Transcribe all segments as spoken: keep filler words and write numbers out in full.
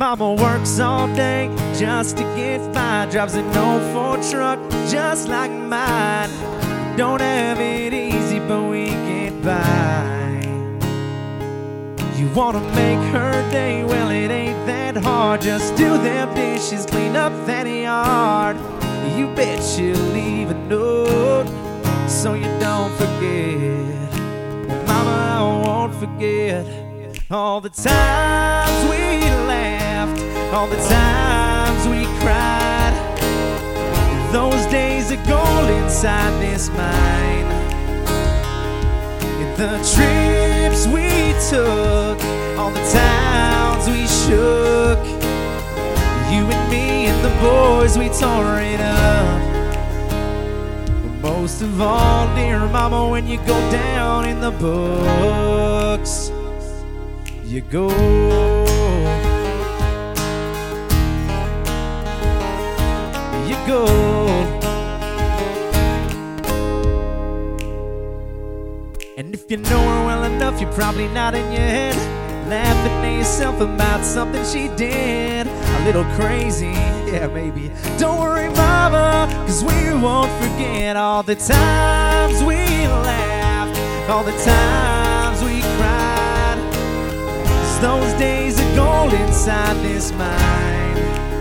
Mama works all day just to get by, drives an old Ford truck just like mine. Don't have it easy, but we get by. You wanna make her day, well it ain't that hard. Just do them dishes, clean up that yard. You bet she'll leave a note so you don't forget. Well, Mama, I won't forget all the times we laughed, all the times we cried. Those days are gold inside this mind. The trips we took, all the towns we shook. You and me and the boys, we tore it up. But most of all, dear Mama, when you go down in the books, you go. You go. And if you know her well enough, you're probably nodding your head, laughing at yourself about something she did. A little crazy, yeah, maybe. Don't worry, Mama, cause we won't forget all the times we laughed, all the times we cried. Cause those days are gold inside this mind.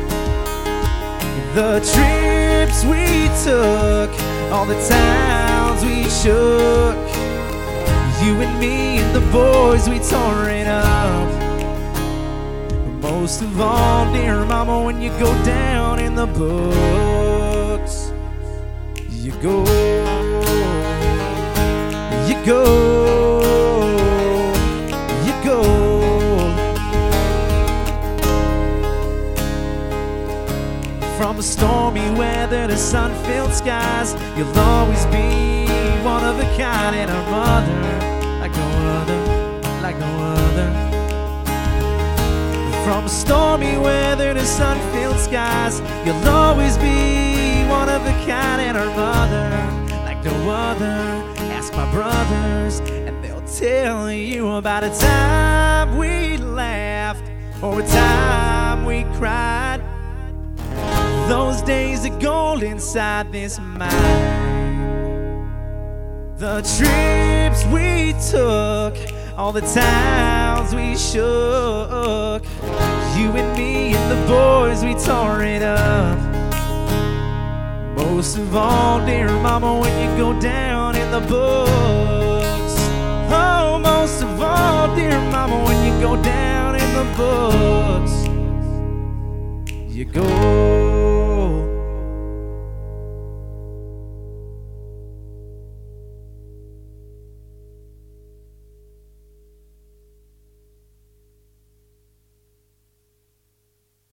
The trips we took, all the towns we shook. You and me and the boys, we tore it up. But most of all, dear Mama, when you go down in the books, you go, you go, you go. From the stormy weather to sun-filled skies, you'll always be one of a kind and a mother like no other, like no other. From stormy weather to sun-filled skies, you'll always be one of a kind and her mother like no other. Ask my brothers and they'll tell you about a time we laughed or a time we cried. Those days are gold inside this mind. The trips we took, all the towns we shook. You and me and the boys, we tore it up. Most of all, dear Mama, when you go down in the books. Oh, most of all, dear Mama, when you go down in the books, you go.